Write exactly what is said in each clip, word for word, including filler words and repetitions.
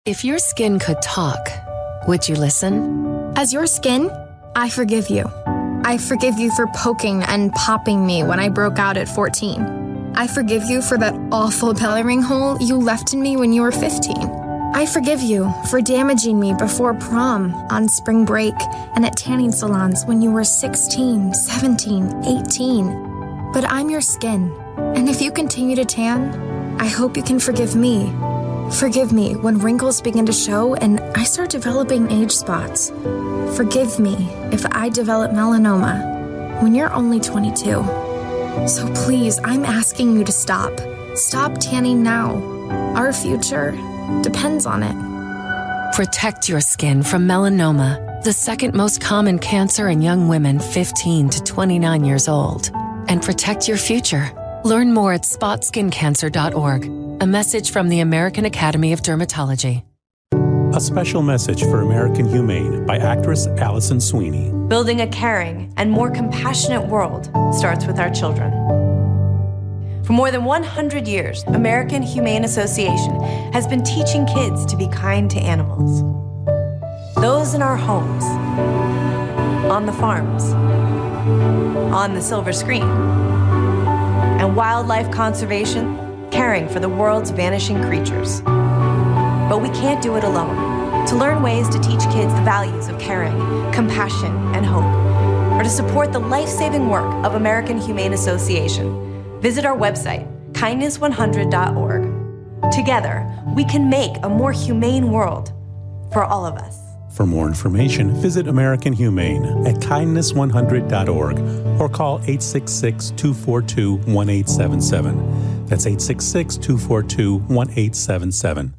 If your skin could talk, would you listen? As your skin, I forgive you. I forgive you for poking and popping me when I broke out at fourteen. I forgive you for that awful belly ring hole you left in me when you were fifteen. I forgive you for damaging me before prom, on spring break, and at tanning salons when you were sixteen, seventeen, eighteen. But I'm your skin, and if you continue to tan, I hope you can forgive me. Forgive me when wrinkles begin to show and I start developing age spots. Forgive me if I develop melanoma when you're only twenty-two. So please, I'm asking you to stop. Stop tanning now. Our future depends on it. Protect your skin from melanoma, the second most common cancer in young women fifteen to twenty-nine years old. And protect your future. Learn more at spot skin cancer dot org. A message from the American Academy of Dermatology. A special message for American Humane by actress Allison Sweeney. Building a caring and more compassionate world starts with our children. For more than one hundred years, American Humane Association has been teaching kids to be kind to animals. Those in our homes, on the farms, on the silver screen, and wildlife conservation, caring for the world's vanishing creatures. But we can't do it alone. To learn ways to teach kids the values of caring, compassion, and hope, or to support the life-saving work of American Humane Association, visit our website, kindness one hundred dot org. Together, we can make a more humane world for all of us. For more information, visit American Humane at kindness one hundred dot org or call eight six six, two four two, one eight seven seven. That's eight six six, two four two, one eight seven seven.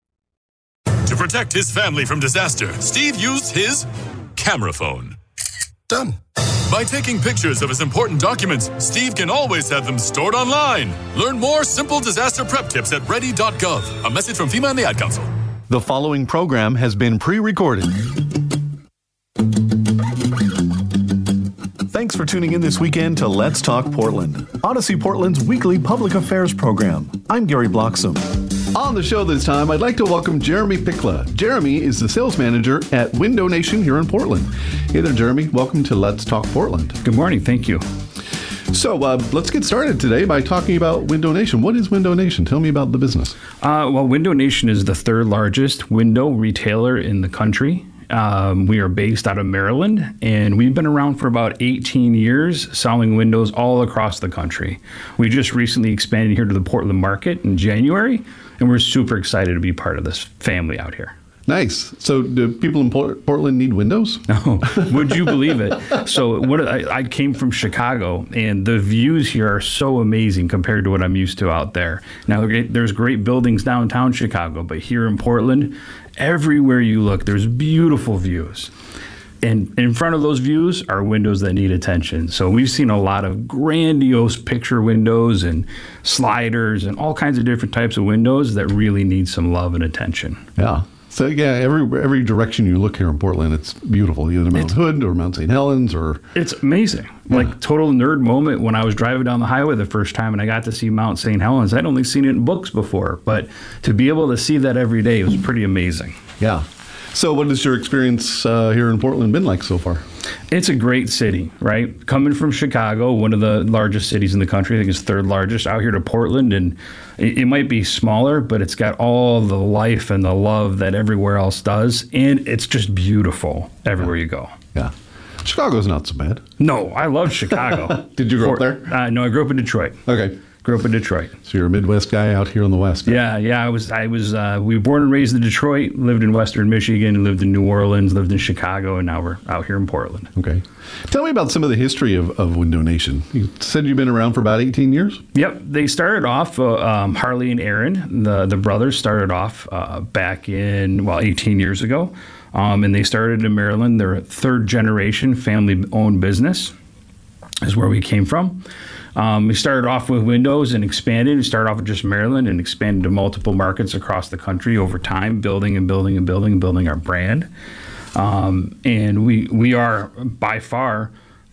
To protect his family from disaster, Steve used his camera phone. Done. By taking pictures of his important documents, Steve can always have them stored online. Learn more simple disaster prep tips at ready dot gov. A message from FEMA and the Ad Council. The following program has been pre-recorded. Thanks for tuning in this weekend to Let's Talk Portland, Odyssey Portland's weekly public affairs program. I'm Gary Bloxam. On the show this time, I'd like to welcome Jeremy Pickla. Jeremy is the sales manager at Window Nation here in Portland. Hey there, Jeremy. Welcome to Let's Talk Portland. Good morning. Thank you. So uh, let's get started today by talking about Window Nation. What is Window Nation? Tell me about the business. Uh, well, Window Nation is the third largest window retailer in the country. Um, we are based out of Maryland, and we've been around for about eighteen years, selling windows all across the country. We just recently expanded here to the Portland market in January, and we're super excited to be part of this family out here. Nice. So do people in Portland need windows? Oh, would you believe it? So what I, I came from Chicago, and the views here are so amazing compared to what I'm used to out there. Now, there's great buildings downtown Chicago, but here in Portland, everywhere you look, there's beautiful views. And in front of those views are windows that need attention. So we've seen a lot of grandiose picture windows and sliders and all kinds of different types of windows that really need some love and attention. Yeah. So yeah, every every direction you look here in Portland, it's beautiful. Either Mount it's, Hood or Mount Saint Helens or... It's amazing. Yeah. Like total nerd moment when I was driving down the highway the first time and I got to see Mount Saint Helens. I'd only seen it in books before, but to be able to see that every day was pretty amazing. Yeah. So what has your experience uh, here in Portland been like so far? It's a great city, right? Coming from Chicago, one of the largest cities in the country, I think it's third largest, out here to Portland, and it, it might be smaller, but it's got all the life and the love that everywhere else does, and it's just beautiful everywhere yeah. you go. Yeah. Chicago's not so bad. No, I love Chicago. Did you grow For, up there? Uh, no, I grew up in Detroit. Okay. Grew up in Detroit. So you're a Midwest guy out here in the West. Yeah, yeah. I was. I was. Uh, we were born and raised in Detroit. Lived in Western Michigan. Lived in New Orleans. Lived in Chicago, and now we're out here in Portland. Okay. Tell me about some of the history of, of Window Nation. You said you've been around for about eighteen years. Yep. They started off. Uh, um, Harley and Aaron, the the brothers, started off uh, back in well eighteen years ago, um, and they started in Maryland. They're a third generation family owned business. Is where we came from. Um, we started off with windows and expanded. We started off with just Maryland and expanded to multiple markets across the country over time, building and building and building and building our brand. Um, and we we are by far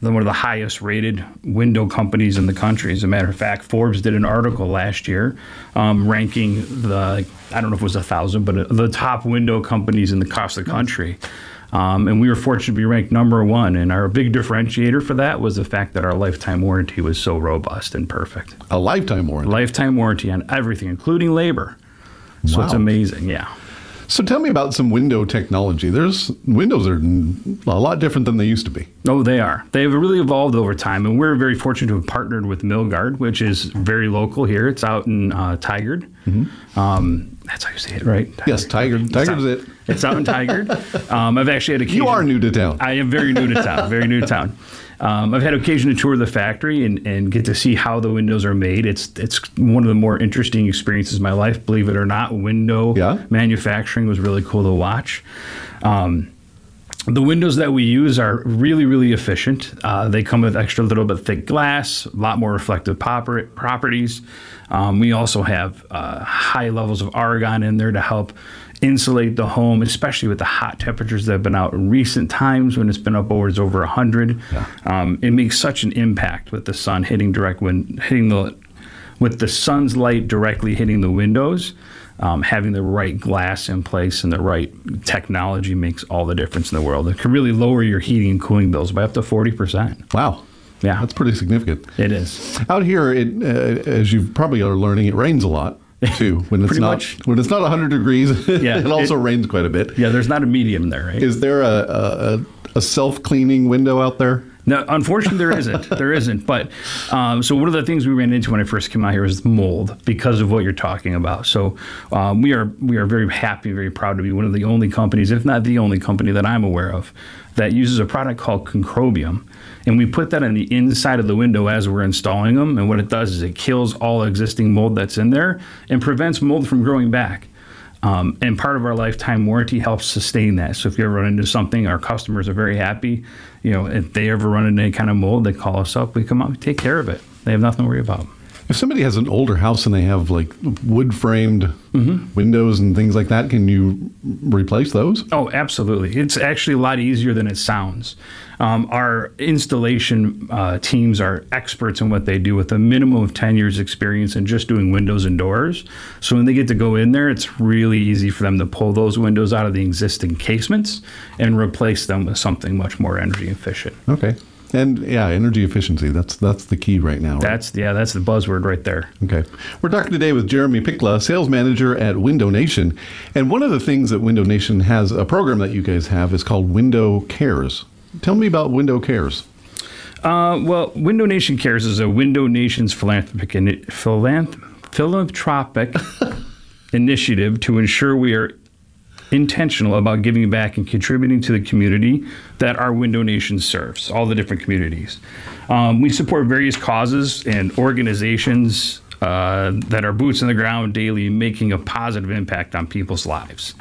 one of the highest rated window companies in the country. As a matter of fact, Forbes did an article last year um, ranking the, I don't know if it was a thousand, but the top window companies in the across the country. Um, and we were fortunate to be ranked number one. And our big differentiator for that was the fact that our lifetime warranty was so robust and perfect. A lifetime warranty? Lifetime warranty on everything, including labor. So Wow. it's amazing, yeah. So tell me about some window technology. There's windows are a lot different than they used to be. Oh, they are. They've really evolved over time, and we're very fortunate to have partnered with Milgard, which is very local here. It's out in uh, Tigard. Mm-hmm. Um, that's how you say it, right? Yes, Tigard. Tigard's it. It's out in Tigard. Um, I've actually had occasion. You are new to town. I am very new to town. Very new to town. Um, I've had occasion to tour the factory and, and get to see how the windows are made. It's it's one of the more interesting experiences of my life, believe it or not. Window yeah. manufacturing was really cool to watch. Um, the windows that we use are really, really efficient. Uh, they come with extra little bit thick glass, a lot more reflective proper- properties. Um, we also have uh, high levels of argon in there to help insulate the home, especially with the hot temperatures that have been out in recent times when it's been upwards over one hundred. Yeah. Um, it makes such an impact with the sun hitting direct when hitting the with the sun's light directly hitting the windows. Um, having the right glass in place and the right technology makes all the difference in the world. It can really lower your heating and cooling bills by up to forty percent. Wow. Yeah. That's pretty significant. It is. Out here, it, uh, as you probably are learning, it rains a lot. Too when it's not much. when it's not one hundred degrees. Yeah, it also it, rains quite a bit. Yeah, there's not a medium there, right? Is there a a, a self cleaning window out there? No, unfortunately, there isn't. There isn't. But um, so one of the things we ran into when I first came out here was mold because of what you're talking about. So um, we are we are very happy, very proud to be one of the only companies, if not the only company that I'm aware of, that uses a product called Concrobium. And we put that on the inside of the window as we're installing them. And what it does is it kills all existing mold that's in there and prevents mold from growing back. Um, and part of our lifetime warranty helps sustain that. So if you ever run into something, our customers are very happy. You know, if they ever run into any kind of mold, they call us up. We come out, we take care of it. They have nothing to worry about. If somebody has an older house and they have like wood framed mm-hmm. windows and things like that, can you replace those? Oh, absolutely. It's actually a lot easier than it sounds. Um, our installation uh, teams are experts in what they do with a minimum of ten years experience in just doing windows and doors. So when they get to go in there, it's really easy for them to pull those windows out of the existing casements and replace them with something much more energy efficient. Okay. And yeah, energy efficiency, that's that's the key right now. Right? That's yeah, that's the buzzword right there. Okay. We're talking today with Jeremy Pickla, sales manager at Window Nation. And one of the things that Window Nation has, a program that you guys have, is called Window Cares. Tell me about Window Cares. Uh, well, Window Nation Cares is a Window Nation's philanthropic philanth- philanthropic initiative to ensure we are intentional about giving back and contributing to the community that our Window Nation serves, all the different communities. Um, we support various causes and organizations uh, that are boots on the ground daily, making a positive impact on people's lives.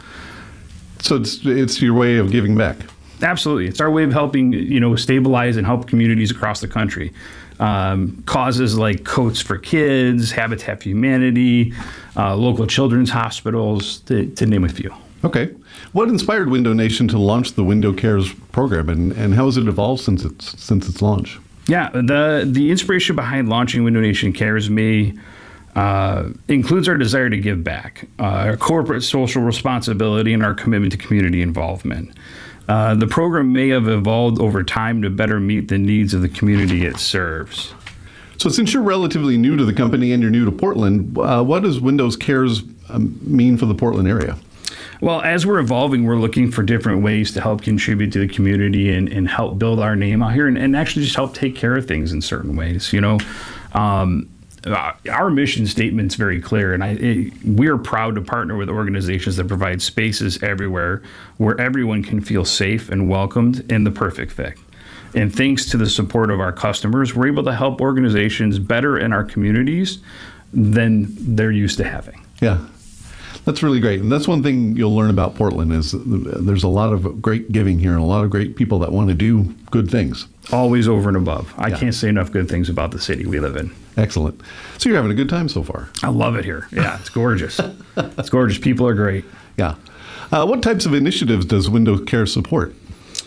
So it's it's your way of giving back. Absolutely. It's our way of helping, you know, stabilize and help communities across the country. Um, causes like Coats for Kids, Habitat for Humanity, uh, local children's hospitals, to, to name a few. Okay. What inspired Window Nation to launch the Window Cares program, and, and how has it evolved since its since its launch? Yeah, the the inspiration behind launching Window Nation Cares me uh, includes our desire to give back, uh, our corporate social responsibility, and our commitment to community involvement. Uh, the program may have evolved over time to better meet the needs of the community it serves. So since you're relatively new to the company and you're new to Portland, uh, what does Windows Cares um, mean for the Portland area? Well, as we're evolving, we're looking for different ways to help contribute to the community and, and help build our name out here and, and actually just help take care of things in certain ways. You know, um, our mission statement's very clear, and I, it, we are proud to partner with organizations that provide spaces everywhere where everyone can feel safe and welcomed and the perfect fit. And thanks to the support of our customers, we're able to help organizations better in our communities than they're used to having. Yeah. That's really great. And that's one thing you'll learn about Portland is there's a lot of great giving here and a lot of great people that want to do good things. Always over and above. I yeah. can't say enough good things about the city we live in. Excellent. So you're having a good time so far. I love it here. Yeah, it's gorgeous. It's gorgeous. People are great. Yeah. Uh, what types of initiatives does Window Care support?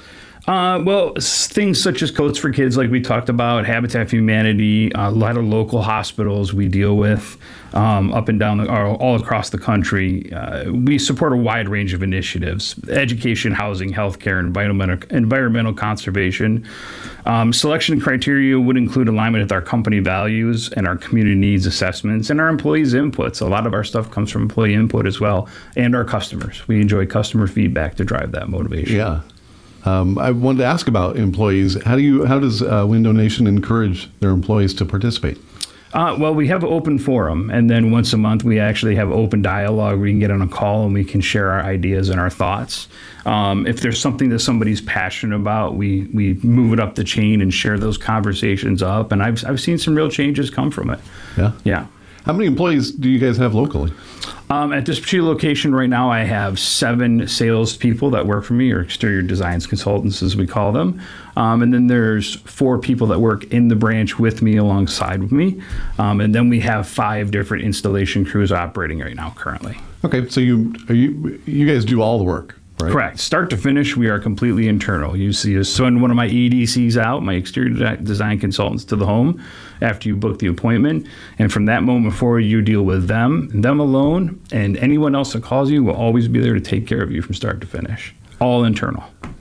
Uh, well, s- things such as Coats for Kids, like we talked about, Habitat for Humanity, a lot of local hospitals we deal with um, up and down, the, or all across the country. Uh, we support a wide range of initiatives: education, housing, healthcare, environmental, environmental conservation. Um, selection criteria would include alignment with our company values and our community needs assessments and our employees' inputs. A lot of our stuff comes from employee input as well, and our customers. We enjoy customer feedback to drive that motivation. Yeah. Um, I wanted to ask about employees. How do you? How does uh, Window Nation encourage their employees to participate? Uh, well, we have an open forum, and then once a month we actually have open dialogue. We can get on a call and we can share our ideas and our thoughts. Um, if there's something that somebody's passionate about, we we move it up the chain and share those conversations up. And I've I've seen some real changes come from it. Yeah. Yeah. How many employees do you guys have locally? Um, at this particular location right now, I have seven salespeople that work for me, or exterior designs consultants, as we call them. Um, and then there's four people that work in the branch with me, alongside with me. Um, and then we have five different installation crews operating right now currently. Okay, so you are you you guys do all the work, right? Correct. Start to finish, we are completely internal. You see us send one of my E D Cs out, my exterior de- design consultants, to the home after you book the appointment. And from that moment forward, you deal with them, them alone, and anyone else that calls you will always be there to take care of you from start to finish. All internal.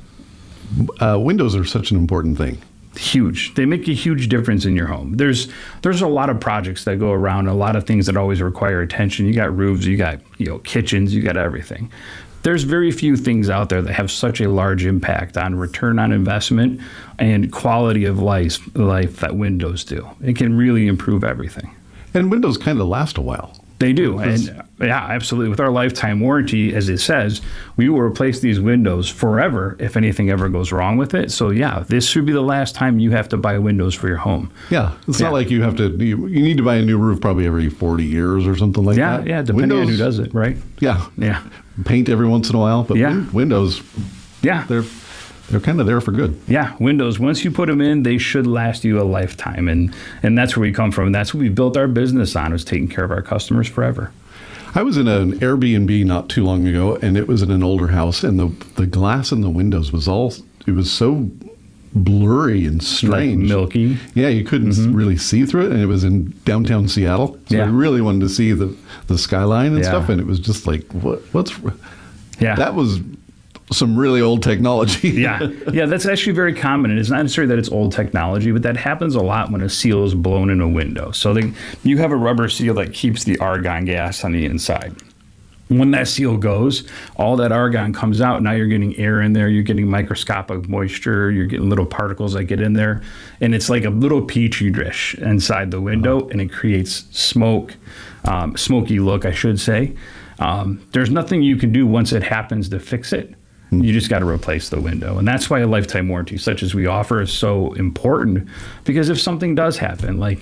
Uh, windows are such an important thing. Huge. They make a huge difference in your home. There's there's a lot of projects that go around, a lot of things that always require attention. You got roofs, you got you know kitchens, you got everything. There's very few things out there that have such a large impact on return on investment and quality of life, life that windows do. It can really improve everything. And windows kind of last a while. They do. And yeah, absolutely. With our lifetime warranty, as it says, we will replace these windows forever if anything ever goes wrong with it. So yeah, this should be the last time you have to buy windows for your home. Yeah. It's Yeah. not like you have to, you, you need to buy a new roof probably every forty years or something like Yeah, that. yeah, depending on who Windows- does it, right? Yeah. Yeah. Paint every once in a while, but Yeah. win- windows, Yeah. they're they're kind of there for good. Yeah, windows, once you put them in, they should last you a lifetime. And, and that's where we come from. And that's what we built our business on, is taking care of our customers forever. I was in an Airbnb not too long ago, and it was in an older house, and the the glass in the windows was all, it was so blurry and strange. Like milky. Yeah, you couldn't Mm-hmm. really see through it, and it was in downtown Seattle. So Yeah. I really wanted to see the, the skyline and Yeah. stuff, and it was just like, what what's... Yeah. That was some really old technology. yeah, yeah, that's actually very common. And it's not necessarily that it's old technology, but that happens a lot when a seal is blown in a window. So they, you have a rubber seal that keeps the argon gas on the inside. When that seal goes, all that argon comes out. Now you're getting air in there. You're getting microscopic moisture. You're getting little particles that get in there. And it's like a little petri dish inside the window, uh-huh. and it creates smoke, um, smoky look, I should say. Um, there's nothing you can do once it happens to fix it. You just got to replace the window. And that's why a lifetime warranty, such as we offer, is so important. Because if something does happen, like,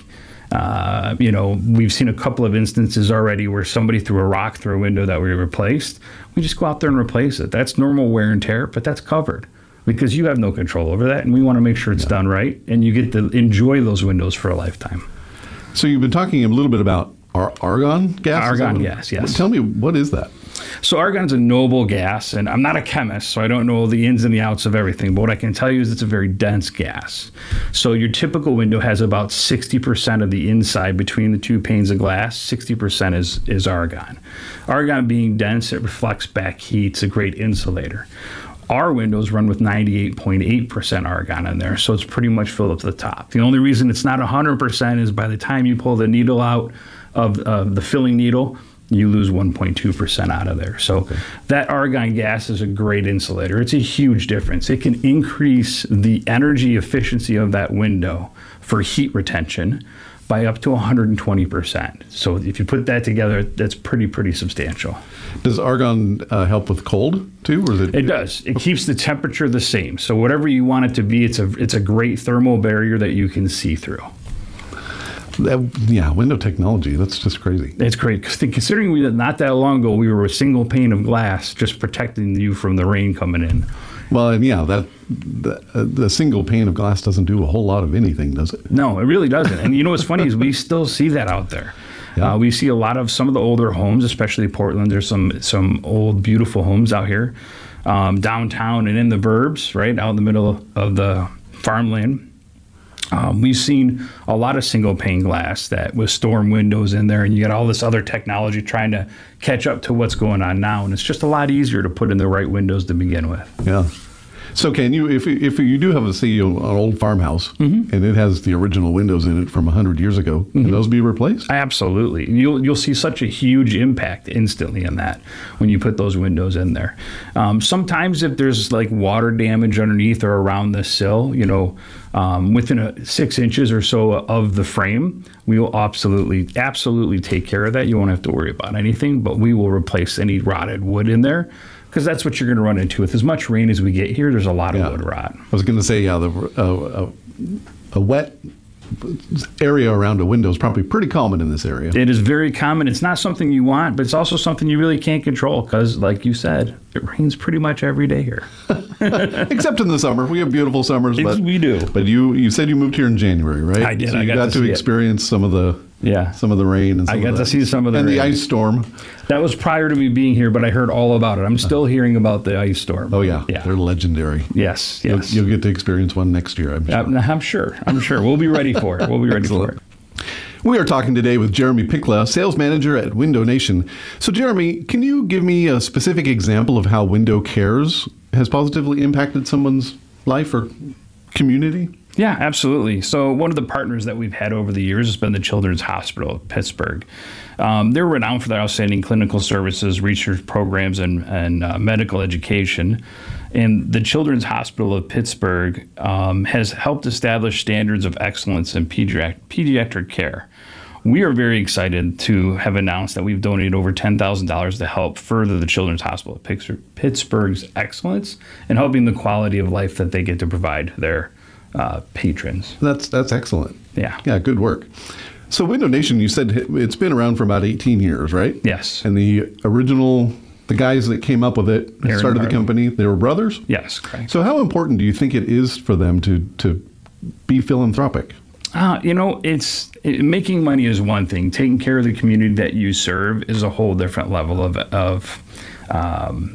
uh, you know, we've seen a couple of instances already where somebody threw a rock through a window that we replaced. We just go out there and replace it. That's normal wear and tear, but that's covered. Because you have no control over that, and we want to make sure it's yeah. done right, and you get to enjoy those windows for a lifetime. So you've been talking a little bit about ar- argon gas? Argon gas, yes. Tell me, what is that? So argon is a noble gas, and I'm not a chemist, so I don't know the ins and the outs of everything, but what I can tell you is it's a very dense gas. So your typical window has about sixty percent of the inside between the two panes of glass, sixty percent is, is argon. Argon being dense, it reflects back heat, it's a great insulator. Our windows run with ninety-eight point eight percent argon in there, so it's pretty much filled up to the top. The only reason it's not one hundred percent is by the time you pull the needle out of uh, the filling needle, you lose one point two percent out of there. So okay. that argon gas is a great insulator. It's a huge difference. It can increase the energy efficiency of that window for heat retention by up to one hundred twenty percent. So if you put that together, that's pretty, pretty substantial. Does argon uh, help with cold too? Or is it? It does. It keeps the temperature the same. So whatever you want it to be, it's a it's a great thermal barrier that you can see through. That, yeah, window technology, that's just crazy. It's great. Considering we not that long ago, we were a single pane of glass just protecting you from the rain coming in. Well, and yeah, that the, uh, the single pane of glass doesn't do a whole lot of anything, does it? No, it really doesn't. And you know what's funny is we still see that out there. Yeah. Uh, we see a lot of some of the older homes, especially Portland. There's some some old, beautiful homes out here um, downtown and in the burbs, right out in the middle of the farmland. Um, we've seen a lot of single pane glass that with storm windows in there, and you got all this other technology trying to catch up to what's going on now, and it's just a lot easier to put in the right windows to begin with. Yeah. So can you, if if you do have a, say, an old farmhouse, mm-hmm. and it has the original windows in it from one hundred years ago, mm-hmm. can those be replaced? Absolutely. You'll you'll see such a huge impact instantly in that when you put those windows in there. Um, sometimes if there's like water damage underneath or around the sill, you know, um, within a six inches or so of the frame, we will absolutely, absolutely take care of that. You won't have to worry about anything, but we will replace any rotted wood in there. Because that's what you're going to run into. With as much rain as we get here, there's a lot of yeah. wood rot. I was going to say, yeah, the, uh, uh, a wet area around a window is probably pretty common in this area. It is very common. It's not something you want, but it's also something you really can't control because, like you said, it rains pretty much every day here. Except in the summer. We have beautiful summers. But, we do. But you, you said you moved here in January, right? I did. So I you got, got to, to experience it. some of the yeah some of the rain. And some I got of the, to see some of the and rain. the ice storm. That was prior to me being here, but I heard all about it. I'm still hearing about the ice storm. Oh, yeah. yeah. They're legendary. Yes, yes. You'll, you'll get to experience one next year, I'm sure. I'm, I'm sure. I'm sure. We'll be ready for it. We'll be ready for it. We are talking today with Jeremy Pickla, sales manager at Window Nation. So, Jeremy, can you give me a specific example of how Window Cares has positively impacted someone's life or community? Yeah, absolutely. So one of the partners that we've had over the years has been the Children's Hospital of Pittsburgh. Um, they're renowned for their outstanding clinical services, research programs, and, and uh, medical education. And the Children's Hospital of Pittsburgh um, has helped establish standards of excellence in pediatric, pediatric care. We are very excited to have announced that we've donated over ten thousand dollars to help further the Children's Hospital of Pittsburgh's excellence and helping the quality of life that they get to provide their uh, patrons. That's that's excellent. Yeah. Yeah, good work. So Window Nation, you said it's been around for about eighteen years, right? Yes. And the original, the guys that came up with it, Aaron started the Harley. company, they were brothers? Yes, correct. So how important do you think it is for them to, to be philanthropic? Uh, you know, it's it, making money is one thing. Taking care of the community that you serve is a whole different level of of um,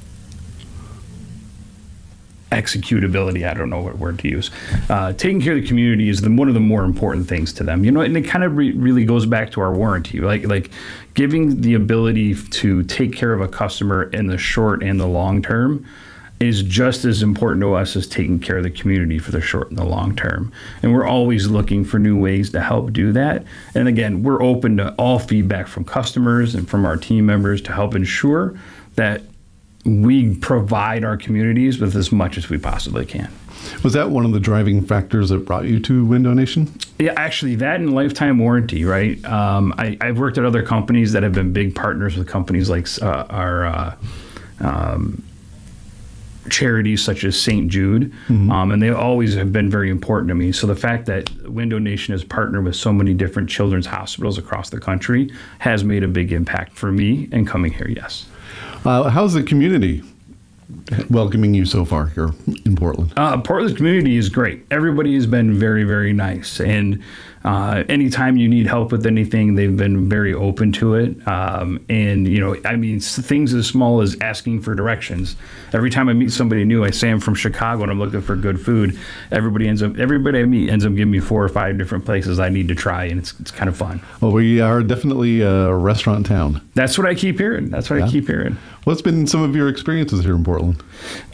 executability. I don't know what word to use. Uh, taking care of the community is the, one of the more important things to them. You know, and it kind of re- really goes back to our warranty, like like giving the ability to take care of a customer in the short and the long term is just as important to us as taking care of the community for the short and the long term. And we're always looking for new ways to help do that. And again, we're open to all feedback from customers and from our team members to help ensure that we provide our communities with as much as we possibly can. Was that one of the driving factors that brought you to Window Nation? Yeah, actually, that and lifetime warranty, right? Um, I, I've worked at other companies that have been big partners with companies like uh, our uh, um, charities such as Saint Jude, mm-hmm. um, and they always have been very important to me. So the fact that Window Nation has partnered with so many different children's hospitals across the country has made a big impact for me in coming here, yes. Uh, how's the community welcoming you so far here in Portland? Uh, Portland's community is great. Everybody has been very, very nice. And uh, anytime you need help with anything, they've been very open to it. Um, and, you know, I mean, things as small as asking for directions. Every time I meet somebody new, I say I'm from Chicago and I'm looking for good food. Everybody ends up, everybody I meet ends up giving me four or five different places I need to try. And it's, it's kind of fun. Well, we are definitely a restaurant town. That's what I keep hearing. That's what yeah. I keep hearing. What's been some of your experiences here in Portland?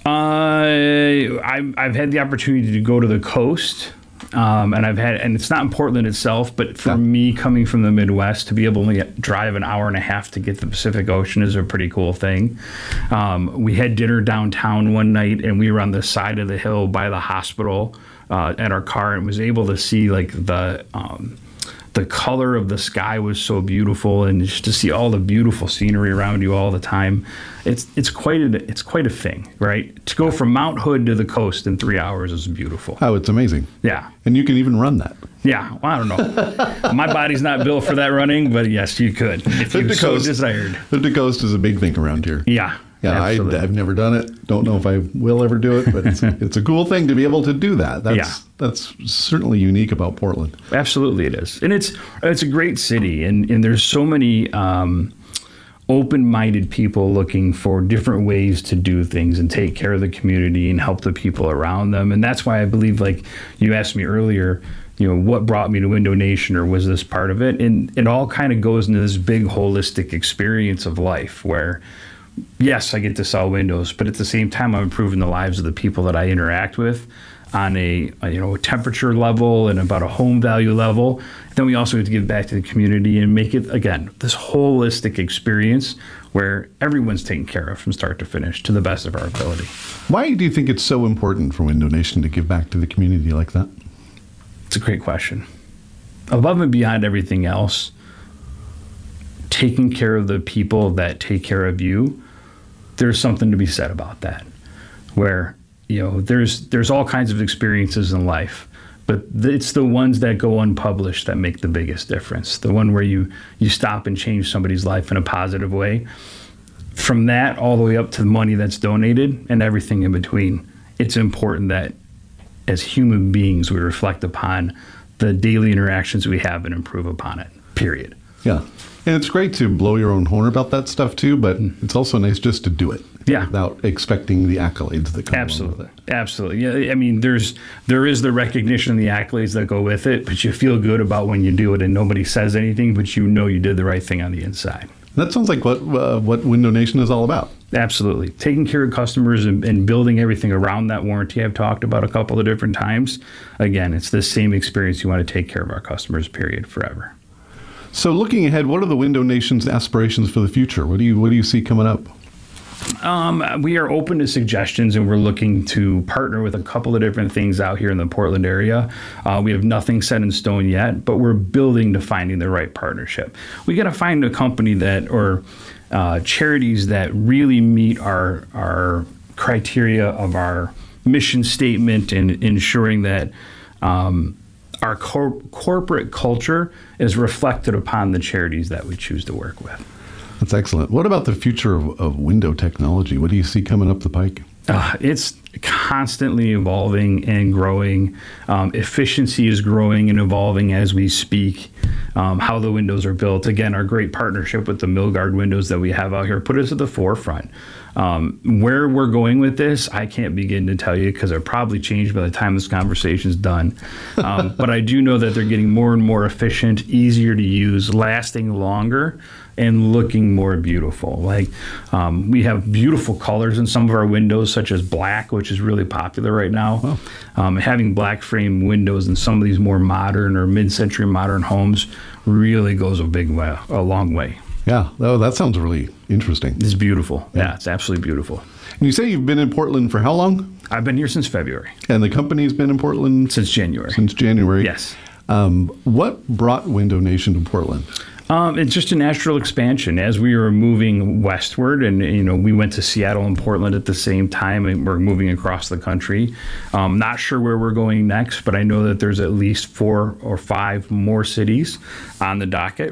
Uh, I've, I've had the opportunity to go to the coast, um, and I've had, and it's not in Portland itself, but for yeah. me coming from the Midwest, to be able to get, drive an hour and a half to get to the Pacific Ocean is a pretty cool thing. Um, we had dinner downtown one night, and we were on the side of the hill by the hospital uh, at our car, and was able to see like the. Um, The color of the sky was so beautiful, and just to see all the beautiful scenery around you all the time, it's it's quite a it's quite a thing, right? To go from Mount Hood to the coast in three hours is beautiful. Oh, it's amazing. Yeah, and you can even run that. Yeah, well, I don't know. My body's not built for that running, but yes, you could if you so desired. The coast is a big thing around here. Yeah, Yeah, I, I've never done it. Don't know if I will ever do it, but it's, it's a cool thing to be able to do that. That's, yeah. that's certainly unique about Portland. Absolutely it is. And it's it's a great city, and, and there's so many um, open-minded people looking for different ways to do things and take care of the community and help the people around them. And that's why I believe, like you asked me earlier, you know, what brought me to Window Nation, or was this part of it? And it all kind of goes into this big holistic experience of life where, yes, I get to sell windows, but at the same time, I'm improving the lives of the people that I interact with on a, a you know a temperature level and about a home value level. Then we also have to give back to the community and make it, again, this holistic experience where everyone's taken care of from start to finish to the best of our ability. Why do you think it's so important for Window Nation to give back to the community like that? It's a great question. Above and beyond everything else, taking care of the people that take care of you, there's something to be said about that. Where, you know, there's there's all kinds of experiences in life, but it's the ones that go unpublished that make the biggest difference. The one where you you stop and change somebody's life in a positive way. From that all the way up to the money that's donated and everything in between, it's important that as human beings we reflect upon the daily interactions we have and improve upon it, period. Yeah. And it's great to blow your own horn about that stuff too, but it's also nice just to do it. Yeah. Without expecting the accolades that come Absolutely. along with it. Absolutely. Yeah. I mean, there's there is the recognition and the accolades that go with it, but you feel good about when you do it and nobody says anything, but you know you did the right thing on the inside. That sounds like what uh, what Window Nation is all about. Absolutely. Taking care of customers and, and building everything around that warranty I've talked about a couple of different times. Again, it's the same experience. You want to take care of our customers, period, forever. So looking ahead, what are the Window Nation's aspirations for the future? What do you what do you see coming up? Um, we are open to suggestions, and we're looking to partner with a couple of different things out here in the Portland area. Uh, we have nothing set in stone yet, but we're building to finding the right partnership. We got to find a company that, or uh, charities that really meet our our criteria of our mission statement and ensuring that um, our cor- corporate culture is reflected upon the charities that we choose to work with. That's excellent. What about the future of, of window technology? What do you see coming up the pike? Uh, it's constantly evolving and growing. Um, efficiency is growing and evolving as we speak. Um, how the windows are built. Again, our great partnership with the Milgard windows that we have out here put us at the forefront. Um, where we're going with this, I can't begin to tell you because it'll probably change by the time this conversation is done. Um, but I do know that they're getting more and more efficient, easier to use, lasting longer, and looking more beautiful. Like um, we have beautiful colors in some of our windows, such as black, which is really popular right now. Oh. Um, having black frame windows in some of these more modern or mid-century modern homes really goes a big way, a long way. Yeah, oh, that sounds really interesting. It's beautiful. Yeah. yeah, it's absolutely beautiful. And you say you've been in Portland for how long? I've been here since February. And the company's been in Portland? Since January. Since January. Yes. Um, what brought Window Nation to Portland? Um, it's just a natural expansion as we were moving westward, and you know we went to Seattle and Portland at the same time, and we're moving across the country. Um, not sure where we're going next, but I know that there's at least four or five more cities on the docket.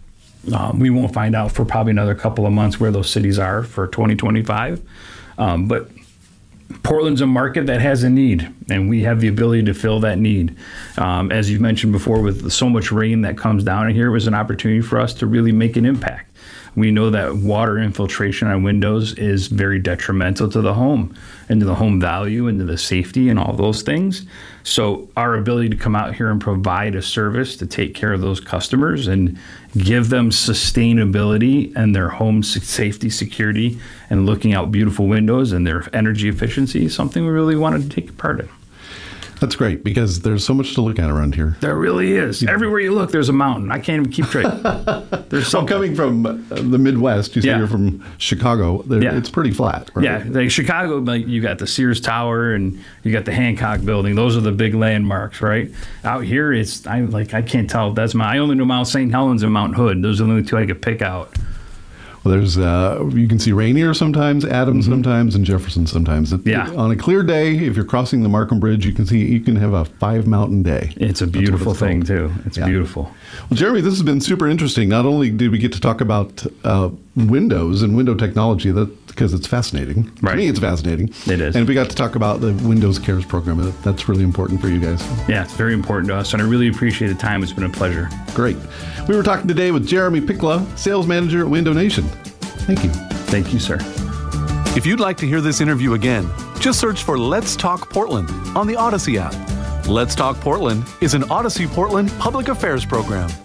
Um, we won't find out for probably another couple of months where those cities are for twenty twenty-five, um, but Portland's a market that has a need, and we have the ability to fill that need. Um, as you mentioned before, with so much rain that comes down in here, it was an opportunity for us to really make an impact. We know that water infiltration on windows is very detrimental to the home and to the home value and to the safety and all those things. So our ability to come out here and provide a service to take care of those customers and give them sustainability and their home safety, security, and looking out beautiful windows and their energy efficiency is something we really wanted to take part in. That's great because there's so much to look at around here. There really is. Yeah. Everywhere you look, there's a mountain. I can't even keep track. There's so coming from the Midwest, you say yeah. you're from Chicago. There, yeah. It's pretty flat, right? Yeah, like Chicago, like you got the Sears Tower and you got the Hancock Building. Those are the big landmarks, right? Out here, it's I like I can't tell. If that's my. I only know Mount Saint Helens and Mount Hood. Those are the only two I could pick out. Well, there's uh, you can see Rainier sometimes, Adams mm-hmm. sometimes, and Jefferson sometimes. It, yeah. On a clear day, if you're crossing the Markham Bridge, you can see you can have a five mountain day. It's a beautiful it's thing called. too. It's yeah. beautiful. Well, Jeremy, this has been super interesting. Not only did we get to talk about uh, windows and window technology that because it's fascinating. Right. To me, it's fascinating. It is. And we got to talk about the Windows Cares program. That's really important for you guys. Yeah, it's very important to us, and I really appreciate the time. It's been a pleasure. Great. We were talking today with Jeremy Pickla, sales manager at Window Nation. Thank you. Thank you, sir. If you'd like to hear this interview again, just search for Let's Talk Portland on the Odyssey app. Let's Talk Portland is an Odyssey Portland public affairs program.